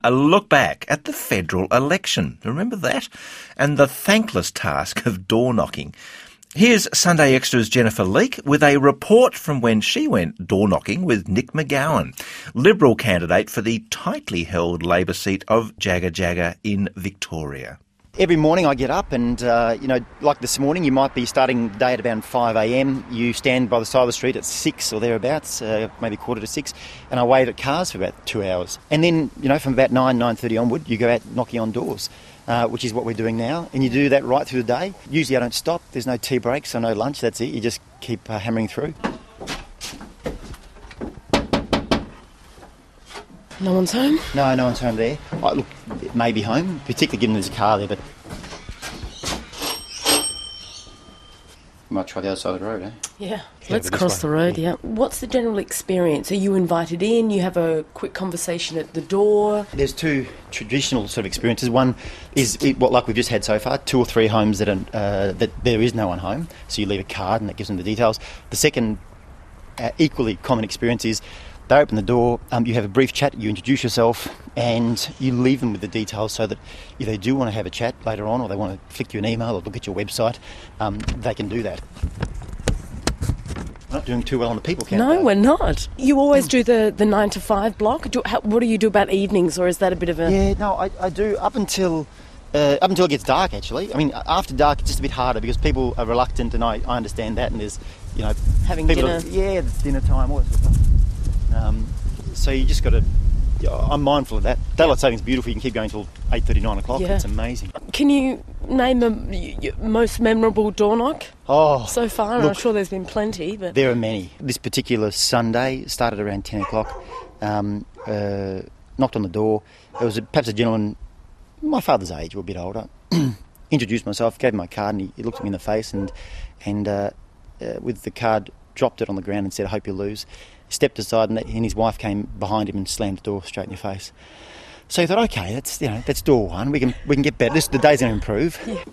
A look back at the federal election. Remember that? And the thankless task of door knocking. Here's Sunday Extra's Jennifer Leake with a report from when she went door knocking with Nick McGowan, Liberal candidate for the tightly held Labor seat of Jagga Jagga in Victoria. Every morning I get up and, like this morning, you might be starting the day at about 5 a.m. You stand by the side of the street at 6 or thereabouts, maybe 5:45, and I wave at cars for about 2 hours. And then, from about 9:30 onward, you go out knocking on doors, which is what we're doing now. And you do that right through the day. Usually I don't stop. There's no tea breaks or no lunch. That's it. You just keep hammering through. No one's home? No one's home there. Look, it may be home, particularly given there's a car there, but... Might try the other side of the road, eh? Yeah, let's cross the road, yeah. What's the general experience? Are you invited in? You have a quick conversation at the door? There's two traditional sort of experiences. One is like we've just had so far, 2 or 3 homes that there is no one home, so you leave a card and that gives them the details. The second equally common experience is they open the door, you have a brief chat, you introduce yourself, and you leave them with the details so that if they do want to have a chat later on or they want to flick you an email or look at your website, they can do that. We're not doing too well on the people count. No, we're not. You always do the 9 to 5 block? What do you do about evenings, or is that a bit of a... Yeah, no, I do up until it gets dark, actually. I mean, after dark it's just a bit harder because people are reluctant, and I understand that, and there's, having dinner. It's dinner time, all that sort of stuff. So you just got to... I'm mindful of that. Daylight saving's beautiful. You can keep going till 8:30, 9 o'clock. Yeah. It's amazing. Can you name the most memorable door knock so far? Look, I'm sure there's been plenty, but... There are many. This particular Sunday started around 10 o'clock. Knocked on the door. There was perhaps a gentleman, my father's age, or a bit older. Introduced myself, gave him my card, and he looked at me in the face and with the card, dropped it on the ground and said, "I hope you lose." Stepped aside, and his wife came behind him and slammed the door straight in your face. So you thought, okay, that's door one. We can get better. The day's going to improve. Yeah.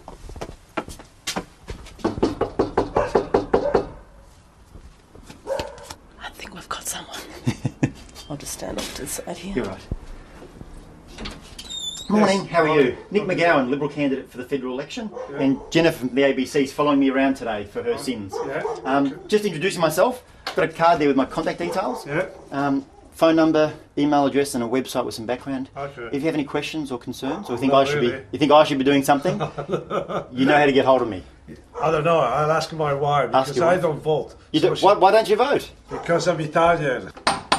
I think we've got someone. I'll just stand off to the side here. You're right. Morning, how are you? Nick McGowan, Liberal candidate for the federal election, and Jennifer from the ABC is following me around today for her sins. Just introducing myself. Got a card there with my contact details. Phone number, email address, and a website with some background. Okay. If you have any questions or concerns, or you think I should be doing something, you know how to get hold of me. I don't know. I'll ask my wife because I don't vote. Why don't you vote? Because I'm Italian.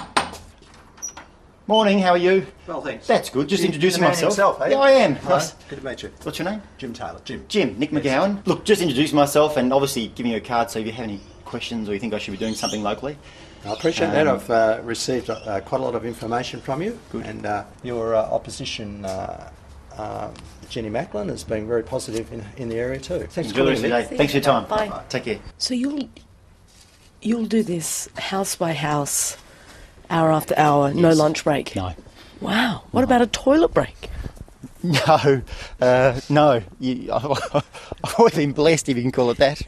Morning, how are you? Well, thanks. That's good. Just introducing myself. Eh? Yeah, I am. Hello. Good to meet you. What's your name? Jim Taylor. Jim, Nick McGowan. Look, just introducing myself and obviously giving you a card, so if you have any questions or you think I should be doing something locally. I appreciate that. I've received quite a lot of information from you. Good. And your opposition, Jenny Macklin, has been very positive in the area too. Thanks for calling me. Thanks for your time. Bye. Take care. So you'll do this house by house, hour after hour, no lunch break? No. Wow. What about a toilet break? No. I've always been blessed, if you can call it that.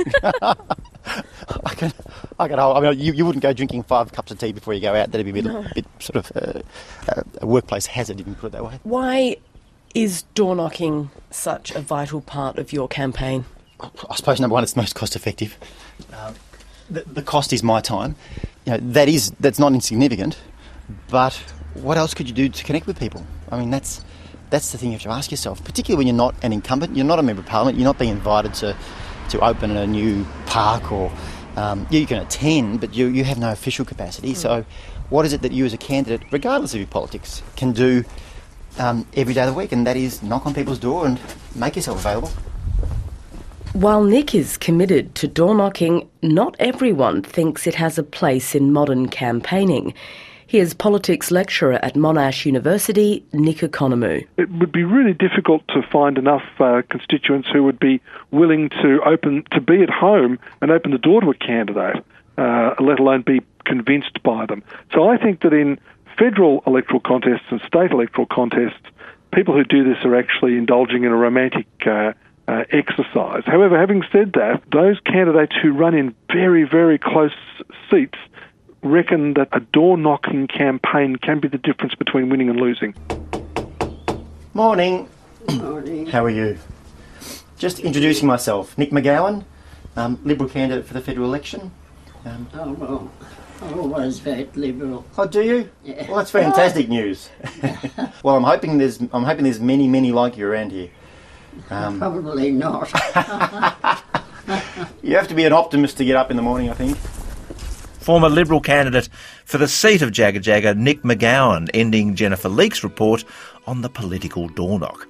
I can hold. I mean, you wouldn't go drinking 5 cups of tea before you go out. That'd be a bit sort of a workplace hazard, if you can put it that way. Why is door knocking such a vital part of your campaign? I suppose number one, it's most cost effective. The cost is my time. That's not insignificant. But what else could you do to connect with people? I mean, that's the thing you have to ask yourself, particularly when you're not an incumbent, you're not a member of Parliament, you're not being invited to open a new park, or you can attend, but you have no official capacity. So what is it that you as a candidate, regardless of your politics, can do every day of the week? And that is knock on people's door and make yourself available. While Nick is committed to door knocking, not everyone thinks it has a place in modern campaigning. Here's politics lecturer at Monash University, Nick Economou. It would be really difficult to find enough constituents who would be willing to be at home and open the door to a candidate, let alone be convinced by them. So I think that in federal electoral contests and state electoral contests, people who do this are actually indulging in a romantic exercise. However, having said that, those candidates who run in very, very close seats reckon that a door-knocking campaign can be the difference between winning and losing. Morning. Morning. How are you? Just introducing myself, Nick McGowan, Liberal candidate for the federal election. Oh, well, I always vote Liberal. Oh, do you? Yeah. Well, that's fantastic news. Well, I'm hoping there's many like you around here. Probably not. You have to be an optimist to get up in the morning, I think. Former Liberal candidate for the seat of Jagga Jagga, Nick McGowan, ending Jennifer Leake's report on the political door knock.